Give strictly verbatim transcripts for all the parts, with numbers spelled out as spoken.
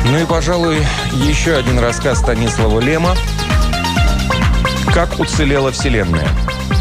Ну и, пожалуй, еще один рассказ Станислава Лема «Как уцелела Вселенная».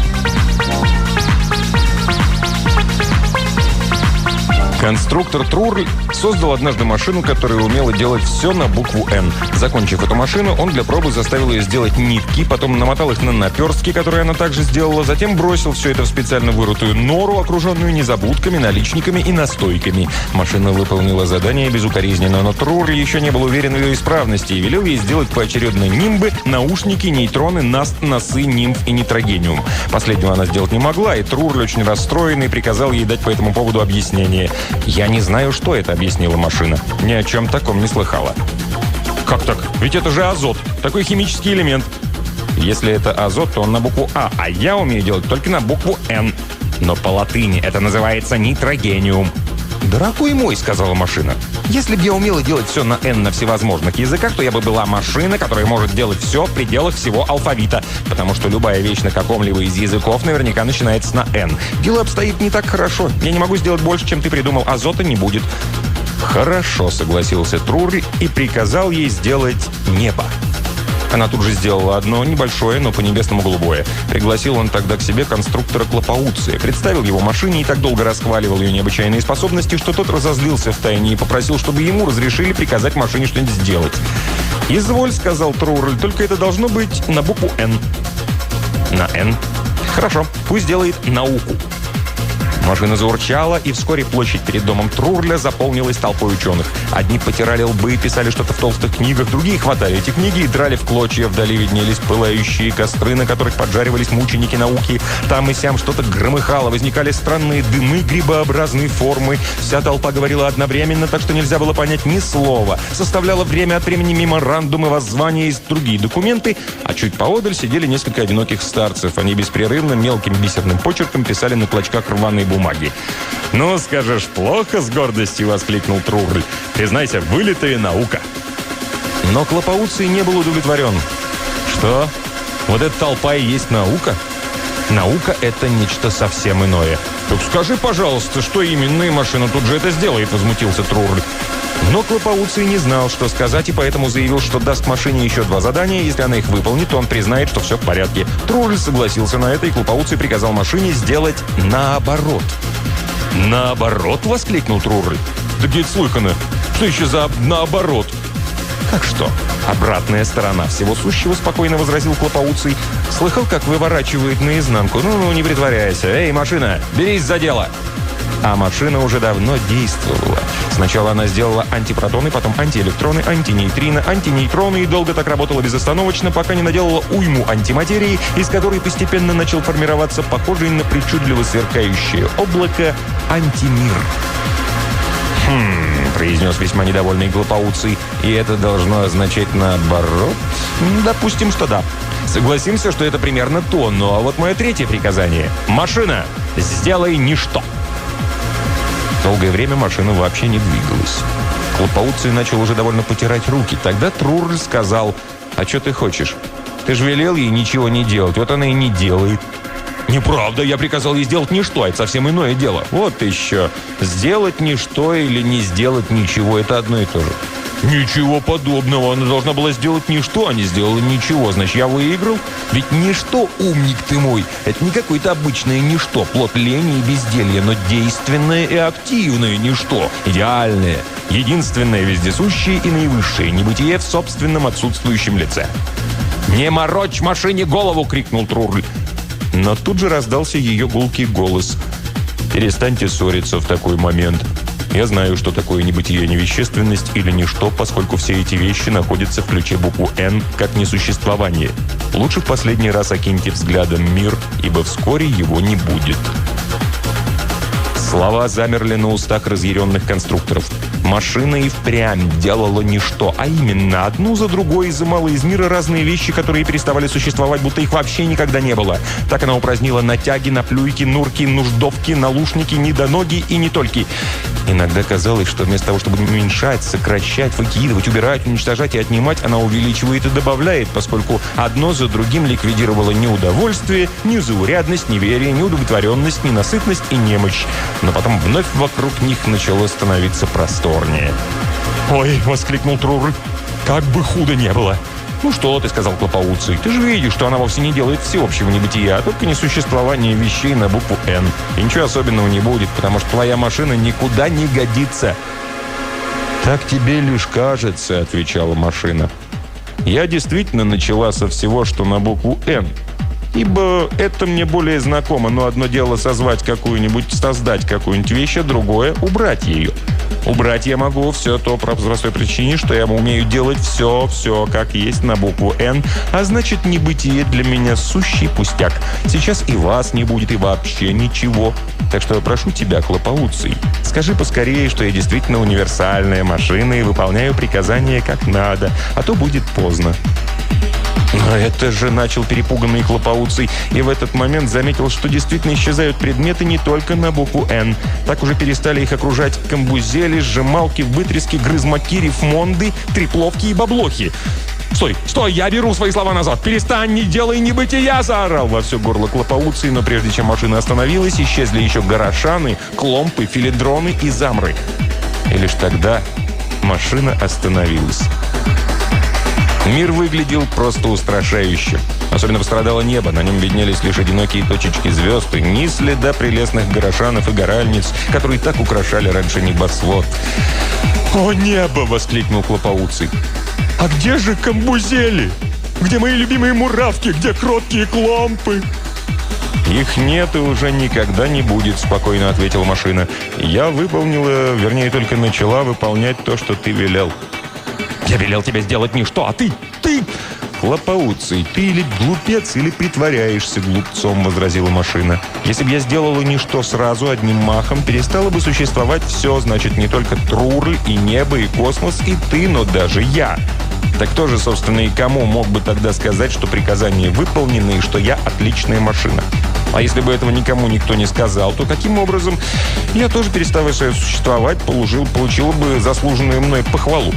Конструктор Трурль создал однажды машину, которая умела делать все на букву «Н». Закончив эту машину, он для пробы заставил ее сделать нитки, потом намотал их на наперстки, которые она также сделала, затем бросил все это в специально вырытую нору, окруженную незабудками, наличниками и настойками. Машина выполнила задание безукоризненно, но Трурль еще не был уверен в ее исправности и велел ей сделать поочередно нимбы, наушники, нейтроны, наст, носы, нимф и нитрогениум. Последнего она сделать не могла, и Трурль, очень расстроенный, приказал ей дать по этому поводу объяснение. «Я не знаю, что это», — объяснила машина. «Ни о чем таком не слыхала». «Как так? Ведь это же азот. Такой химический элемент». «Если это азот, то он на букву А, а я умею делать только на букву Н. Но по латыни это называется нитрогениум». «Дорогой мой», — сказала машина, «если бы я умела делать все на N на всевозможных языках, то я бы была машина, которая может делать все в пределах всего алфавита, потому что любая вещь на каком-либо из языков наверняка начинается на N. Дело обстоит не так хорошо. Я не могу сделать больше, чем ты придумал. Азота не будет». «Хорошо», — согласился Трурль и приказал ей сделать небо. Она тут же сделала одно небольшое, но по-небесному голубое. Пригласил он тогда к себе конструктора Клопауция, представил его машине и так долго расхваливал ее необычайные способности, что тот разозлился втайне и попросил, чтобы ему разрешили приказать машине что-нибудь сделать. «Изволь», — сказал Трурль, — «только это должно быть на букву «Н». «На «Н»? Хорошо, пусть делает науку». Машина заурчала, и вскоре площадь перед домом Трурля заполнилась толпой ученых. Одни потирали лбы, писали что-то в толстых книгах, другие хватали эти книги и драли в клочья. Вдали виднелись пылающие костры, на которых поджаривались мученики науки. Там и сям что-то громыхало, возникали странные дымы грибообразной формы. Вся толпа говорила одновременно, так что нельзя было понять ни слова. Составляла время от времени меморандумы, воззвания и другие документы, а чуть поодаль сидели несколько одиноких старцев. Они беспрерывно мелким бисерным почерком писали на клочках рваной бумаги. бумаги. «Ну, скажешь, плохо?» — с гордостью воскликнул Трурль. «Признайся, вылитая наука». Но Клопауций не был удовлетворен. «Что? Вот эта толпа и есть наука?» «Наука — это нечто совсем иное». «Так скажи, пожалуйста, что именно, и машина тут же это сделает», — возмутился Трурль. Но Клопауций не знал, что сказать, и поэтому заявил, что даст машине еще два задания. Если она их выполнит, то он признает, что все в порядке. Трурль согласился на это, и Клопауций приказал машине сделать наоборот. «Наоборот?» — воскликнул Трурль. «Да где это слыхано? Что еще за наоборот?» «Как что? Обратная сторона всего сущего», — спокойно возразил Клопауций. «Слыхал, как выворачивает наизнанку? Ну-ну, не притворяйся. Эй, машина, берись за дело!» А машина уже давно действовала. Сначала она сделала антипротоны, потом антиэлектроны, антинейтрино, антинейтроны и долго так работала безостановочно, пока не наделала уйму антиматерии, из которой постепенно начал формироваться похожий на причудливо сверкающее облако антимир. «Хм», — произнес весьма недовольный Клопауций, «и это должно означать наоборот?» «Допустим, что да. Согласимся, что это примерно то, но вот мое третье приказание. Машина, сделай ничто!» Долгое время машина вообще не двигалась. Клопауций начал уже довольно потирать руки. Тогда Трурль сказал: «А что ты хочешь? Ты же велел ей ничего не делать, вот она и не делает». «Неправда, я приказал ей сделать ничто, это совсем иное дело». «Вот еще. Сделать ничто или не сделать ничего – это одно и то же». «Ничего подобного. Она должна была сделать ничто, а не сделала ничего. Значит, я выиграл? Ведь ничто, умник ты мой, это не какое-то обычное ничто, плод лени и безделья, но действенное и активное ничто, идеальное, единственное, вездесущее и наивысшее, небытие в собственном отсутствующем лице». «Не морочь машине голову!» — крикнул Трурль. Но тут же раздался ее гулкий голос. «Перестаньте ссориться в такой момент. Я знаю, что такое небытие, невещественность или ничто, поскольку все эти вещи находятся в ключе букву «Н» как несуществование. Лучше в последний раз окиньте взглядом мир, ибо вскоре его не будет». Слова замерли на устах разъяренных конструкторов. Машина и впрямь делала ничто, а именно одну за другой изымала из мира разные вещи, которые переставали существовать, будто их вообще никогда не было. Так она упразднила натяги, наплюйки, нурки, нуждовки, налушники, недоноги и не только. Иногда казалось, что вместо того, чтобы уменьшать, сокращать, выкидывать, убирать, уничтожать и отнимать, она увеличивает и добавляет, поскольку одно за другим ликвидировало неудовольствие, незаурядность, неверие, неудовлетворенность, ненасытность и немощь. Но потом вновь вокруг них начало становиться просторнее. «Ой!» — воскликнул Трурль. «Как бы худо не было!» «Ну что ты», — сказал Клопоуций, — «ты же видишь, что она вовсе не делает всеобщего небытия, а только несуществование вещей на букву «Н». И ничего особенного не будет, потому что твоя машина никуда не годится». «Так тебе лишь кажется», — отвечала машина. «Я действительно начала со всего, что на букву «Н». Ибо это мне более знакомо, но одно дело созвать какую-нибудь, создать какую-нибудь вещь, а другое — убрать ее. Убрать я могу все то по простой причине, что я умею делать все-все, как есть на букву «Н», а значит, небытие для меня сущий пустяк. Сейчас и вас не будет, и вообще ничего. Так что прошу тебя, Клопоуций, скажи поскорее, что я действительно универсальная машина и выполняю приказания как надо, а то будет поздно». «Но это же», — начал перепуганный Клопоуций, и в этот момент заметил, что действительно исчезают предметы не только на букву «Н». Так уже перестали их окружать камбузели, сжималки, вытрески, грызмаки, рифмонды, трипловки и баблохи. «Стой, стой, я беру свои слова назад! Перестань, не делай небытия!» — заорал во все горло Клопоуций, но прежде чем машина остановилась, исчезли еще горошаны, кломпы, филидроны и замры. И лишь тогда машина остановилась. Мир выглядел просто устрашающе. Особенно пострадало небо. На нем виднелись лишь одинокие точечки звезд и ни следа прелестных горошанов и горальниц, которые так украшали раньше небосвод. «О, небо!» — воскликнул Клопоуций. «А где же камбузели? Где мои любимые муравки? Где кроткие кломпы?» «Их нет и уже никогда не будет», — спокойно ответила машина. «Я выполнила, вернее, только начала выполнять то, что ты велел». «Я велел тебе сделать не что, а ты, ты...» «Клопоуций, ты или глупец, или притворяешься глупцом», — возразила машина. «Если бы я сделала ничто сразу, одним махом, перестало бы существовать все, значит, не только Трурль, и небо, и космос, и ты, но даже я. Так кто же, собственно, и кому мог бы тогда сказать, что приказания выполнены, и что я отличная машина? А если бы этого никому никто не сказал, то каким образом я тоже, переставая свое существовать, получил, получил бы заслуженную мной похвалу?»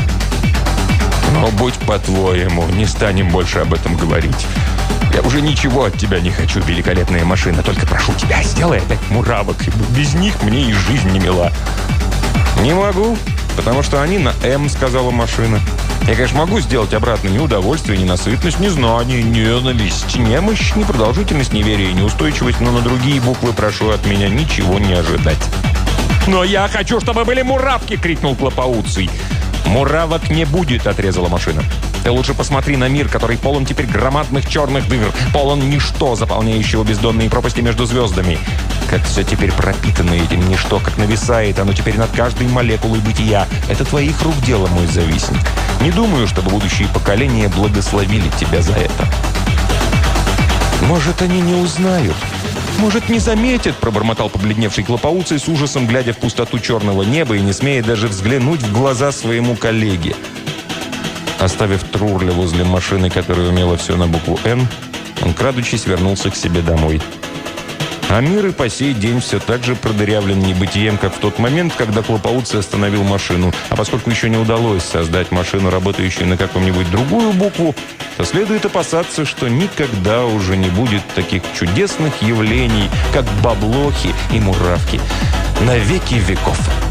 «Но будь по-твоему, не станем больше об этом говорить. Я уже ничего от тебя не хочу, великолепная машина. Только прошу тебя, сделай опять муравок, ибо без них мне и жизнь не мила». «Не могу, потому что они на «М», — сказала машина. Я, конечно, могу сделать обратно ни удовольствие, ни насытность, ни знание, ни ненависть, немощь, ни продолжительность, неверие, ни устойчивость, но на другие буквы прошу от меня ничего не ожидать». «Но я хочу, чтобы были муравки!» — крикнул Клопоуций. «Муравок не будет», — отрезала машина. «Ты лучше посмотри на мир, который полон теперь громадных черных дыр, полон ничто, заполняющего бездонные пропасти между звездами. Как все теперь пропитано этим ничто, как нависает оно теперь над каждой молекулой бытия. Это твоих рук дело, мой завистник. Не думаю, чтобы будущие поколения благословили тебя за это». «Может, они не узнают? Может, не заметят?» — пробормотал побледневший Клопоуций с ужасом, глядя в пустоту черного неба и не смея даже взглянуть в глаза своему коллеге. Оставив Трурля возле машины, которая умела все на букву «Н», он, крадучись, вернулся к себе домой. А мир и по сей день все так же продырявлен небытием, как в тот момент, когда Клопоуций остановил машину. А поскольку еще не удалось создать машину, работающую на каком-нибудь другую букву, то следует опасаться, что никогда уже не будет таких чудесных явлений, как баблохи и муравки, на веки веков.